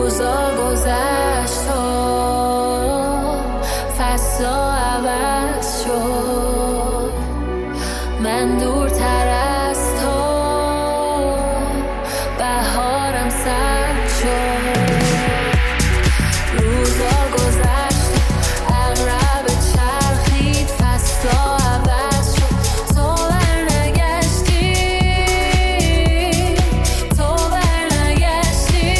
روزا گذشت و فصلا عوض شد، من دورتر از تو بهارم سرد شد. روزا گذشت عقرب چرخید فصلا عوض شد، تو برنگشتی، تو برنگشتی.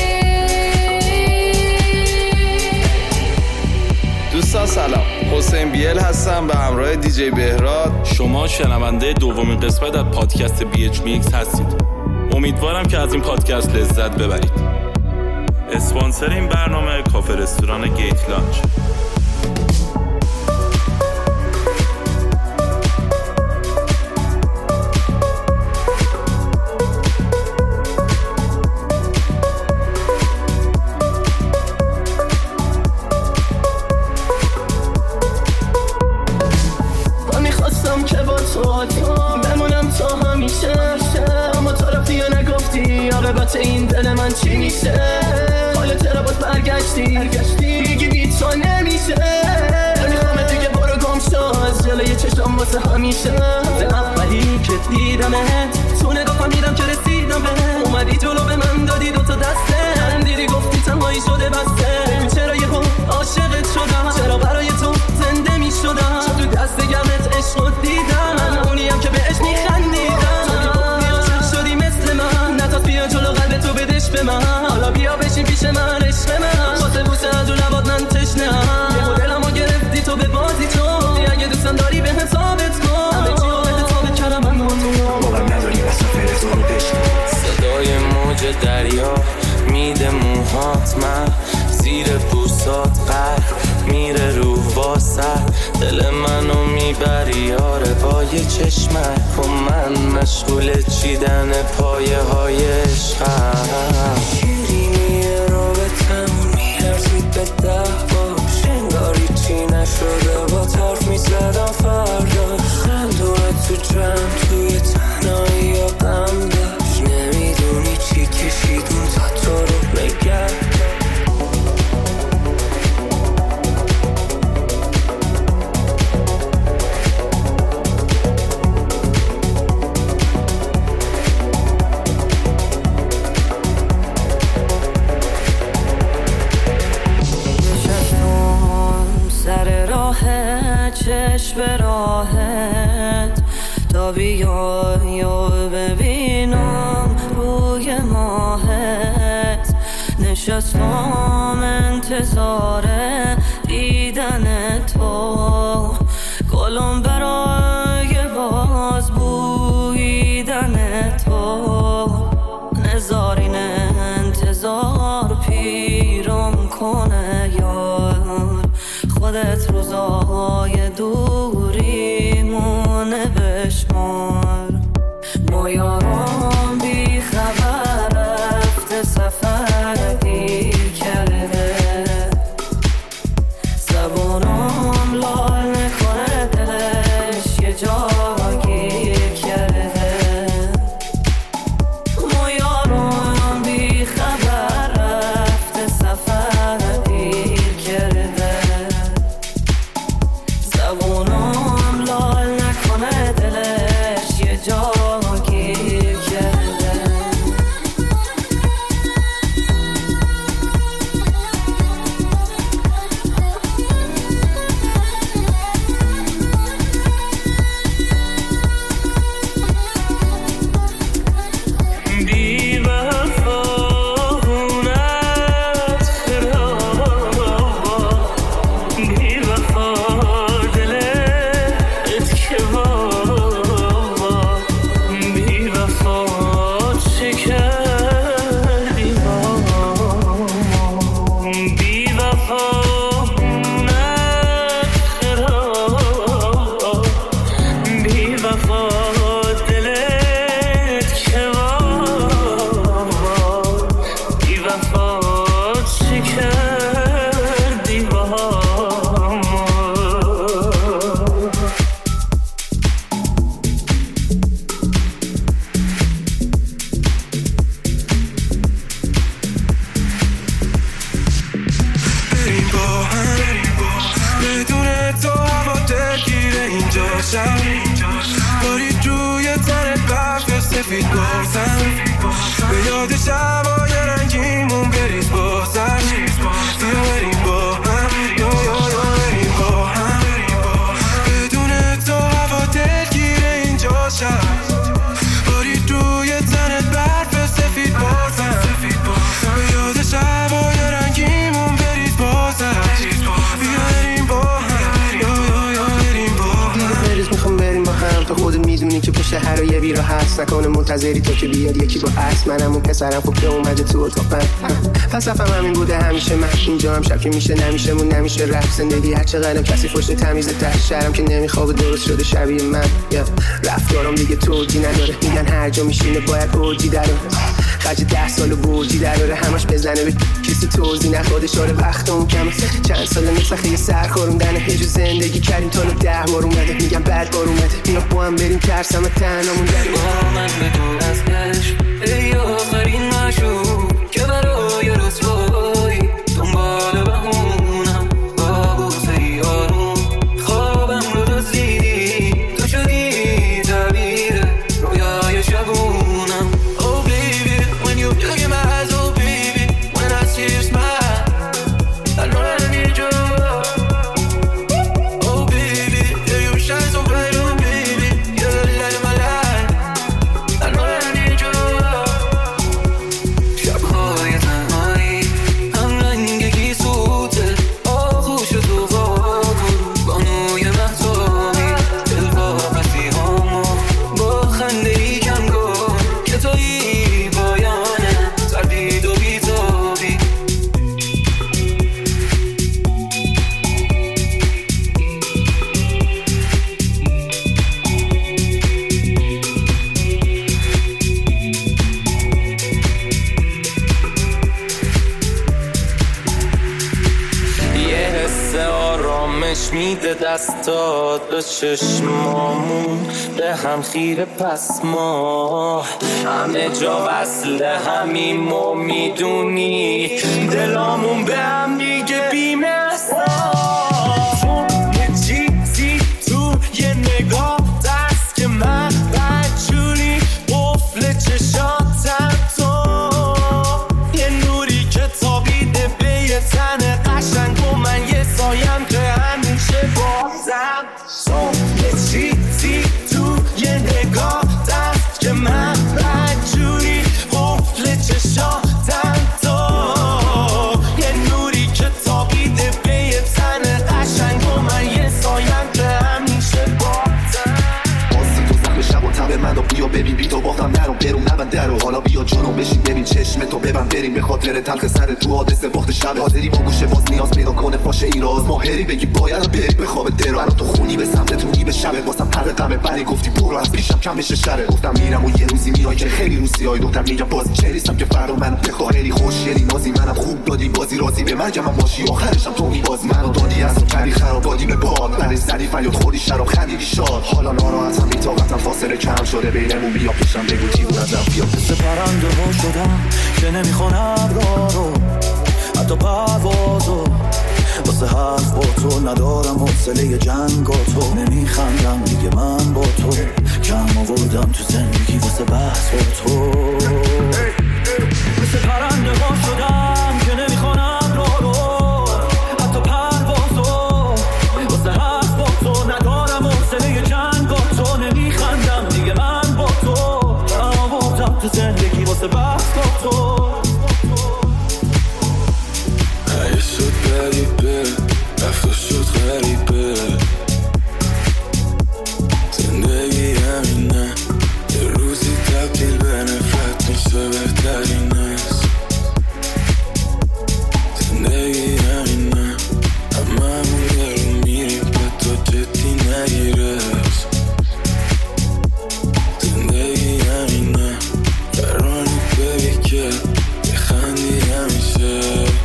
دوستان سلام، حسین بیل هستم به همراه دیجی بهراد. شما شنونده دومین قسمت از پادکست BH Mix هستید. امیدوارم که از این پادکست لذت ببرید. اسپانسر این برنامه کافه رستوران گیت لانچ. بمونم تا همیشه، اما تو رفتی یا نگفتی عاقبت این دل من چی میشه. حالت رو باز برگشتی میگی بی تو نمیشه. نمیخوام دیگه برو گم شو از جلوی چشم واسه همیشه. اولی که دیدمت تو نگاه فهمیدم که رسیدم به اومدی جلو به من دادی دوتا دسته، خندیدی گفتی تنهایی شده بسته. چرا یهو عاشقت شدم، چرا برای تو زنده میشدم، تو دست گرمت عشق دیدم، اونیم که بهش میخندیدم. تو گفتی عاشق شدی مثل من، نتاز بیا جلو قلب تو بدش به من. حالا بیا بشین پیش من عشق من، واسه بوسه از اون لبات من تشنه‌ام. یهو دلمو گرفتی تو به بازی تو، اگه دوستم داری به هم ثابت کن همه چی رو به ثابت کردم. من باور نداری مسافر تو رو بشنم. صدای موج دریا میده موهات، من زیر بوسات غرق میره روح واسه. دل منو میبری یاره با یه چشمک و من مشغول چیدن پایه های عشقم. شیرینی رابطمون میرسید به 10 باش، انگاری چی نشده با طرف میزدم فردا. خندونت تو جمع توی تنهایی یا غم داشت، نمیدونی چی کشیدون تا تو رو بگم. چشم به راحت تا بیای یا ببینم روی ماهت. نشستم انتظار دیدن تو، گلم برای باز بویدن تو. نزارین انتظار پیرم کنه یار، خودت روزای دوریمونه بشمار. ما یاران بی خبر رفته سفر دیر کرده، یاد شبای رنگیمون بریز بازم بیا بریم با هم یا بریم با هم بدون تو هوا دلگیره اینجا شد بارید روی تنت برف سفید بازم یاد شبای رنگیمون بریز بازم بیا بریم با هم یا بریم با هم بریز میخوام بریم با هم تو خودت میدونی که پشت هر یه بیرا هست نکنه منتظری تو که بیاد یکی با عصر منم اون پسرم خوب که اومده تو اتاقم پس رفتم همین بوده همیشه من اینجا هم شب که میشه نمیشه مون نمیشه رفت زندگی هر چقدرم کسی فشت تمیزه ته شهرم که نمیخوابه درست شده شبیه من رفتارم دیگه توجی نداره میگن هر جا میشینه باید اوجی داره خرج 10 سال بوجی داره همش بزنه به کسی توضیح نخواد اشاره وقتمون کمه چند سال نسخه یه سرخوروندن هجو زندگی کردیم تا 10 بار اومده میگم بعد بار اومده بیا با هم بریم ترسم تنها موندن با من بگو از عشق ای آخرین مشروب که برای رسوایی دنبال بهونم با بوسه آروم خوابم رو دزدیدی تو شدی تعبیر رویای شبونم Oh baby when you look in my eyes oh baby when I see you smile I know I need you Oh baby yeah you shine so bright oh baby you're the light of my life I know I need you شب‌های تنهایی هم رنگی سوته آغوش تو واکن بانوی مهتابی دلواپسی هامو با خنده‌ای کم کن که تویی پایانه تردید و بی‌تابی یه حس آرامش میده دستات به چشمامون به هم خیره پس ما همه جا وصل همیم و میدونی دلامون به هم دیگه بی‌مثال یه چیزی تو یه نگاه دست که من بدجوری قفل چشاتم تو یه نوری که تابیده به یه تن قشنگ و من یه سایم که همیشه بازم تو یه چیزی تو یه نگاه دست که من بدجوری قفل چشاتم تو یه نوری که تابیده به یه تن قشنگ و من یه سایم که همیشه بازم آسی تو زخم شب و تب من رو بیا ببین بی تو باختم نرو برون نبند درو حالا بیا جلو بشین ببین چشم تو ببند بریم به خاطر تلخ سر تو حادثه وقت شب حاضری با گوشه باز نیاز پیدا کنه فاشه ایراز ماهری بگی باید بری به خواب درو الان تو خونی به سمت تونی به شبه واسم پر غمه بری گفتی برو از پیشم کم بشه شره گفتم میرم و یه روزی میای که خیلی روسیای دختر میگم باز چریستم که فردا منو بخواری خوشگلی نازی منم خوب دادی بازی راضی به مرگم هم باشی آخرشم تو میبازی منو دادی از تو کردی خرابادی به باد برای زدی فریاد خوردی شراب خندیدی شاد حالا ناراحتم بی‌طاقتم فاصله کم شده بینمون بیا پیشم بگو چی بود ازم بیا مثل پرنده ها شدم که نمیخونم رو حتی پروازو واسه حرف با تو ندارم حوصله جنگ و تو نمیخندم دیگه من با تو کم آوردم تو زندگی واسه بحث با تو مثل پرنده ها شدم که نمیخونم رو حتی پروازو واسه حرف با تو ندارم حوصله جنگ با تو نمیخندم دیگه من با تو کم آوردم تو زندگی واسه بحث با تو یه شد غریبه رفت شد غریبه زندگی همینه یه روزی تبدیل به نفرت میشه بهترین است زندگی همینه هممون درون میریم به تو جدی نگیرش زندگی همینه قراری بگی که بخندی همیشه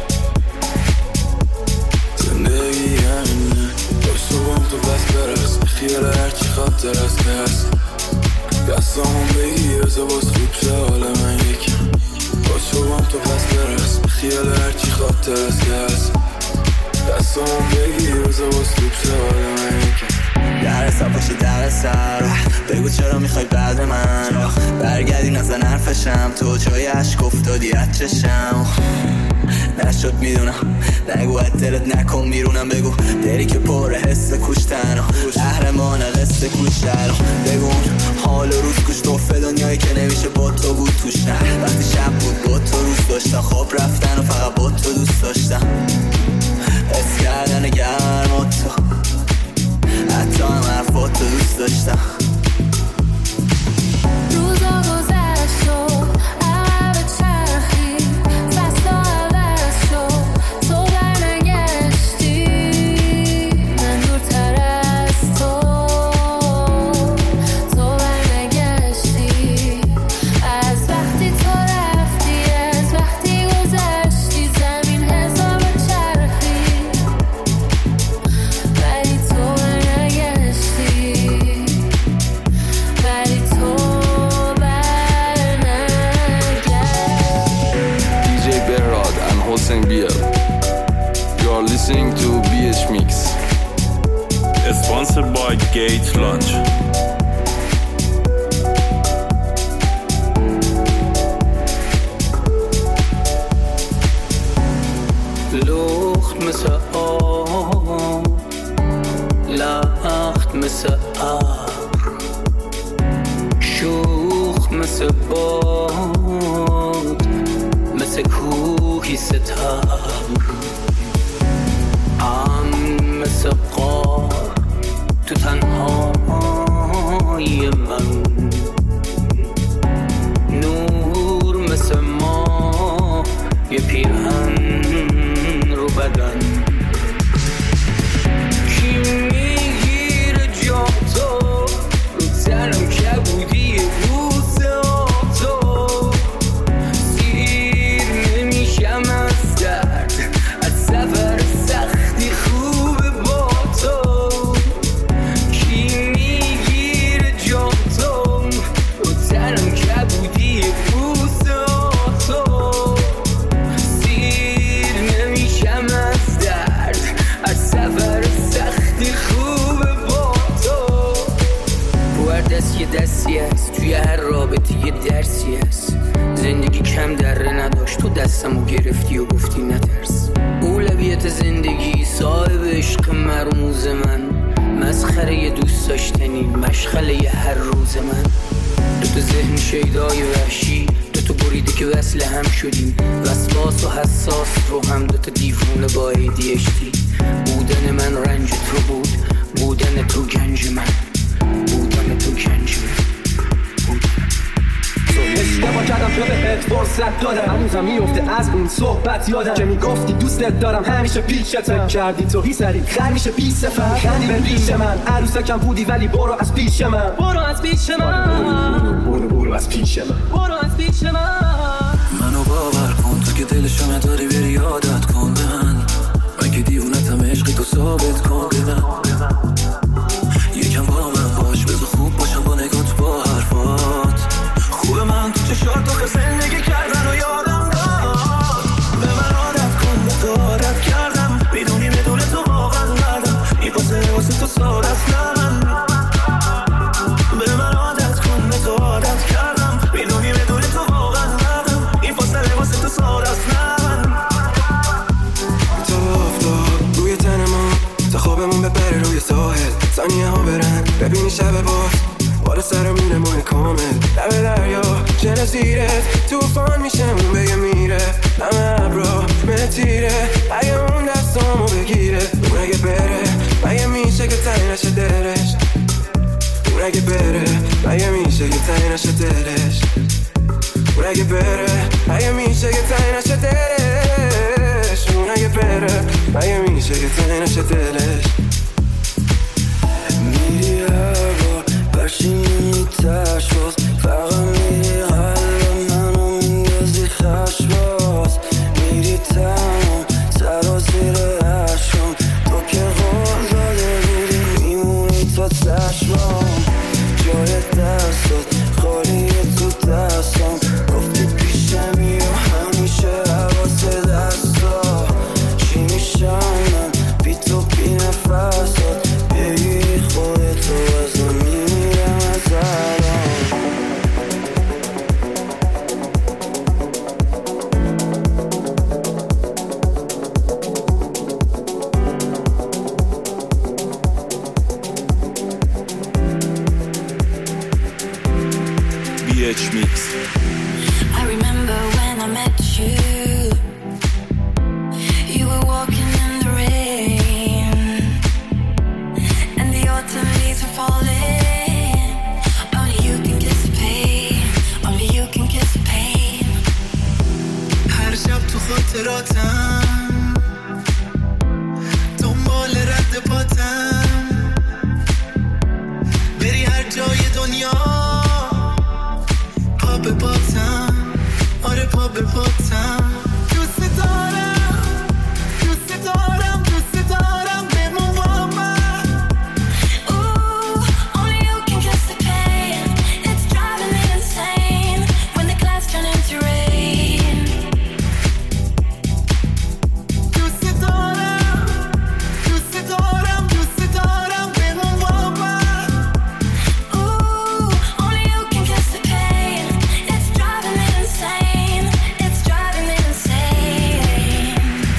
زندگی همینه باشو بام تو بس برس خیال هرچی خاطر از که هست دستامون بگیر از باز خوب شه حال من یکم باشو بام تو بس برس خیال هرچی خاطر از که هست دستامون بگیر از باز خوب شه حال من یکم در واسه پشت در سر بگو چرا میخوای بعد من برگردی نزن حرفشم تو جای عشق افتادی از چشم نشد میدونم نگو دلت نکن بیرونم بگو دری که پر حس کشتن قهرمان قصه کشتن بگو حال روز کش توفه دنیایی که نمیشه با تو بود توش نه وقتی شب بود با تو روز داشتم خواب رفتن و فقط با تو دوست داشتم حس کردن گرم و تو حتی هم حرفات تو دوست داشتم روزا گذشت و عقب چرخید فصلا عوض شد تو برنگشتی من دورتر از تو برنگشتی از وقتی تو رفتی از وقتی گذشتی زمین حساب چرخید ولی تو برنگشتی ولی تو DJ Behrad and Hossein Biel. You are listening to BH Mix. Sponsored by Gate Lunch. لخت مثل آب لخت مثل ابر شوخ مثل باد مثل کوهی ستم مثل قار تو تنهای من نور مثل ما یه پیرهن رو بدن کی میگیره جا تو رو تنم کبودی بوس تو سیر نمیشم از درد از سفر سختی خوبه با تو کی میگیره جا تو رو تنم کبودی بوس تو سیر نمیشم از درد از سفر سختی خوبه با تو رو هر دست یه دستی هست توی هر رابطه یه درسی هست زندگی کم دره نداشت تو دستمو گرفتی و گفتی نترس اولویت زندگی صاحب عشق مرموز من مسخره یه دوست داشتنی مشغله یه هر روز من دوتا ذهن شیدای وحشی دوتا بریده که وصل هم شدیم وسواس و حساس رو هم دوتا دیوونه با ADHD بودن من رنج تو بود بودن تو گنج من بودن تو گنج من اشتباه کردم تو بهت فرصت دادم هنوزم میفته از اون صحبت یادم که میگفتی دوستت دارم همیشه پیشت کردی تو هی سری خر میشه بی صفر خندی به پیش من عروسکم بودی ولی برو از پیش من برو از پیش من برو از پیش من برو از پیش من منو باور کن تو که دلشو نداری بری یادت کن به من که دیوونتم عشقی تو ثابت کن به من یکم با من باش بذار خوب باشم با نگات با حرفات خوبه من تو چشات آخه زندگی کردن و یادم داد به من عادت کن به تو عادت کردم میدونی بدون تو واقعا مردم این واسه تو ساده است نه من به من عادت کن به تو عادت کردم میدونی بدون تو واقعا مردم این واسه تو ساده است نه من تو افتاد روی تن ما تا خوابمون بپره روی ساحل ثانیه ها برن ببینی شب باز بار سرمونه ماه کامل لب دریا چه زیرت توفان میشه اون بگه میره همه ابرا متیره اگه اون دستامو بگیره اون اگه بره مگه میشه که تایی نشه دلش اون اگه بره مگه میشه که تایی نشه دلش اون اگه بره مگه میشه که تایی نشه دلش اون اگه بره مگه میشه که تایی نشه دلش میری هر بار برشینی تش باز فقط میری قلب منو میندازی خش باز میری تمام سر و زیر عشقم تو که قول داده بودی میمونی تا چشمام جای دستات خالیه تو دستم گفتی پیشمی و همیشه حواس دستا چی میشم من بی تو بی نفسات بگی خودتو خاطراتم دنبال رد پاتم بری هر جای دنیا پا به پاتم آره پا به پاتم دوست دارم دوست دارم دوست دارم بمون با من Only you can kiss the pain. It's driving me insane when the clouds turn into rain. دوست دارم دوست دارم دوست دارم بمون با من Only you can kiss the pain. It's driving me insane. It's driving me insane.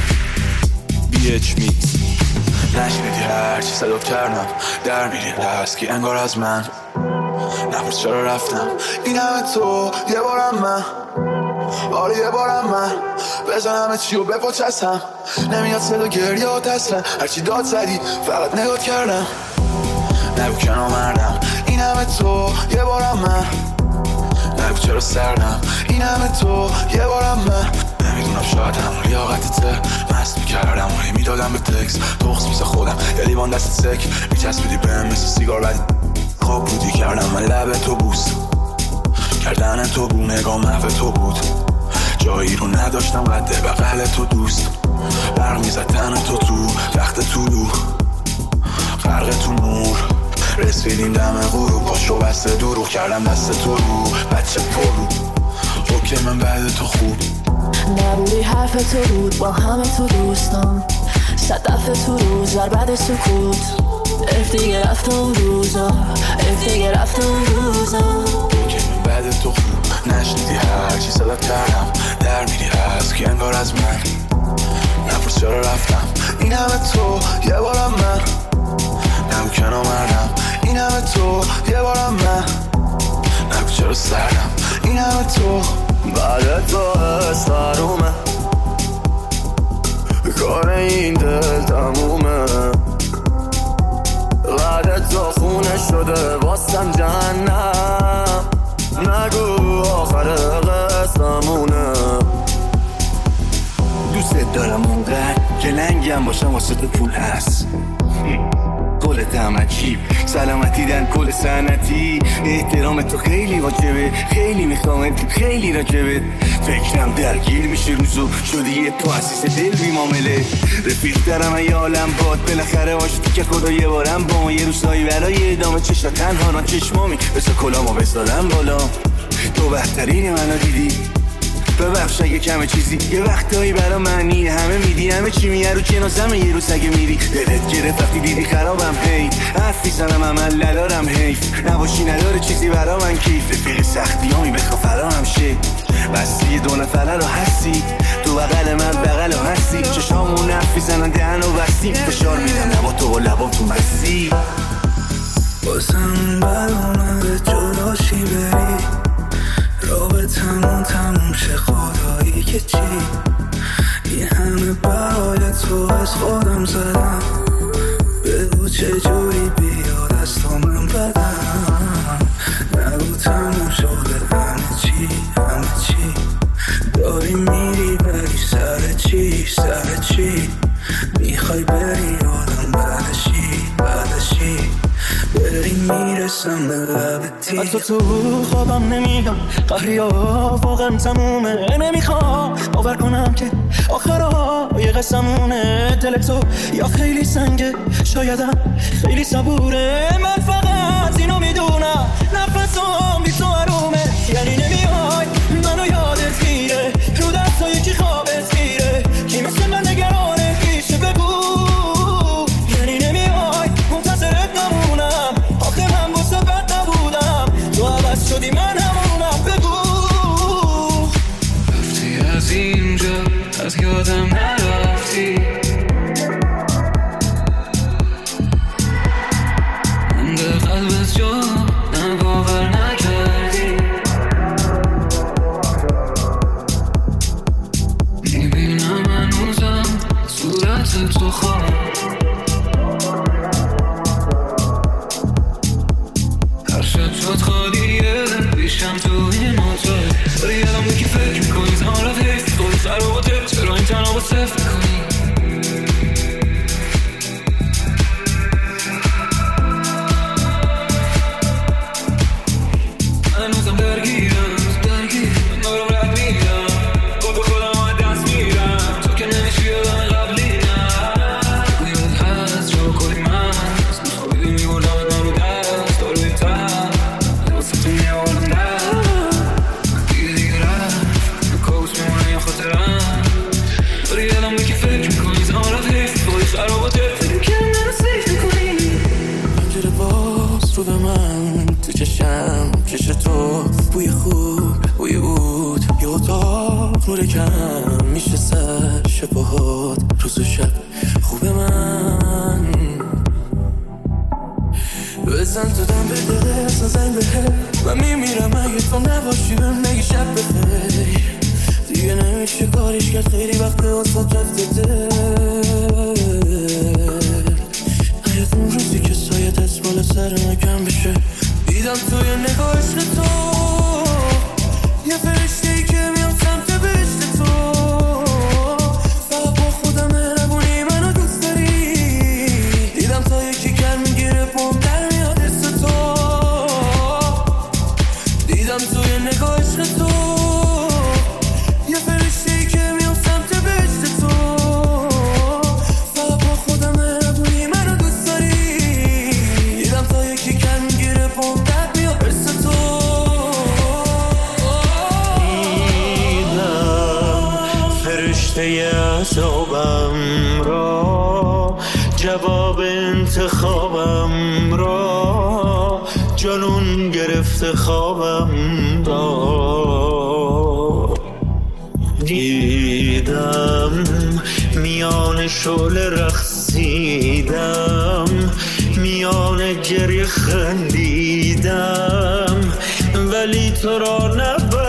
BH Mix. نشنیدی هرچی صدا کردم در میری دستگی انگار از من نپرس چرا رفتم این همه تو یه بارم من آره یه بارم من بزنم چی و بپاچستم نمیاد صدا گریه و تسلم هرچی داد زدی فقط نگات کردم نگو که نامردم این همه تو یه بارم من نگو چرا سردم این همه تو یه بارم من نمیدونم شاید همون لیاقتته مست میکردم و میدادم به تکس تخص میسه خودم یه لیوان دست سک میچسبیدی بهم مثل سیگار بدی خواب بودی کردم من لب تو بوست کردن تو بو نگاه محو تو بود جایی رو نداشتم قده بغل تو دوست برق میزد تن تو وقت طولو غرق تو نور رسیدیم دم غروب پاشو بسته دروغ کردم دست تو رو بچه پرو اوکی من بعد تو خوب نبودی حرف تو بود با همه تو دوستم صدف تو روز بر بعد سکوت اف دیگه رفت اون روزا اف دیگه رفت اون روزا اوکی من بعد تو خوب نشنیدی هرچی صدات کردم در میری هست که انگار از من نپرس چرا رفتم این همه تو یه بارم من نگو که نامردم این همه تو یه بارم من نگو چرا سردم این همه تو بعد تو سرومه کار این دل تمومه بعد تو خونه شده واسم جهنم نگو آخر قسمونه دوست دارم اونقدر که لنگم باشم واسه تو پول هست قولت عجیب سلامتی دن کل سنتی احترام تو خیلی واجبه خیلی میخوامت خیلی راجبت فکرم درگیر میشه روزو شدی یه تو اسیس دل بی معامله رفیق دارم ای عالم باد بالاخره باشتی که خدا یه بارم با ما یه روزایی برای ادامه چشم تنها ران چشمامی بسا کلامو بسادم بالا تو بهترین منو دیدی ببخش اگه کمه چیزی یه وقتایی برا معنی همه میدی همه چی میه رو جنازمه یه روز اگه میری دلت گرفت وقتی دیدی خرابم هی حرفی زنم عمل ندارم حیف نباشی نداره چیزی برا من کیف رفیق سختی هامی بخوا فرامم شه بستی دو نفره رو هستی تو بغل من بغل رو هستی چشامون حرفی زنن دهن و بستی فشار میدم لبا تو و لبا تو مستی بازم برامه به جلاشی بری رابطمون تموم شه خدایی که چی این همه برای تو از خودم زدم بگو چجوری بیاد از تو من بدم نگو تموم شده همه چی داری میری بری سر چی میخوای بری آدم بعدشی بری میرسم به لب تیر از تو خوابم نمیگم قهری ها واقعا تمومه نمیخوام باور کنم که آخرها یه قسمونه دل تو یا خیلی سنگه شایدم خیلی صبوره من فقط اینو میدونم نفسم بی تو آرومه یعنی نمیای منو یادت میره رو دستای یکی خوابت میره کی مثل من نگرانه پیشه بگو یعنی نمیای منتظرت نمونم آخه من واسه بد نبودم تو عوض شدی من همونم بگو رفتی از اینجا از یادم نرفتی مونده قلبت جا باور نکردی میبینم هنوزم صورت تو خواب هر شب شد خالیه بیشم تو این نوتای داری الان بکی فکر میکنی زمان رفت حیف تو سر و باته چرا این نور کم میشه سر شبهات روز و شب خوب من بزن تو دم به دقیقه اصلا زنگ بهه من میمیرم اگه تو نباشی بهم نگی شب بخیر دیگه نمیشه کاریش کرد خیلی وقت واسات رفته دل حیات اون روزی که سایه دست بالا سر ما کم بشه دیدم توی نگاه عشق تو یه فرشته‌ای که میام سمت بهشت تو فقط با خودم مهربونی منو دوست داری دیدم تا یکی گرم میگیره پام در میاد حس تو دیدم توی نگاه عشق تو یه فرشته‌ای که میام سمت بهشت تو فقط با خودم مهربونی منو دوست داری دیدم تا یکی گرم میگیره پام در میاد حس تو فرشته عذابم را جواب انتخابم را جنون گرفته خوابم را دیدم میان شعله رقصیدم میان گریه خندیدم ولی تو را نبردم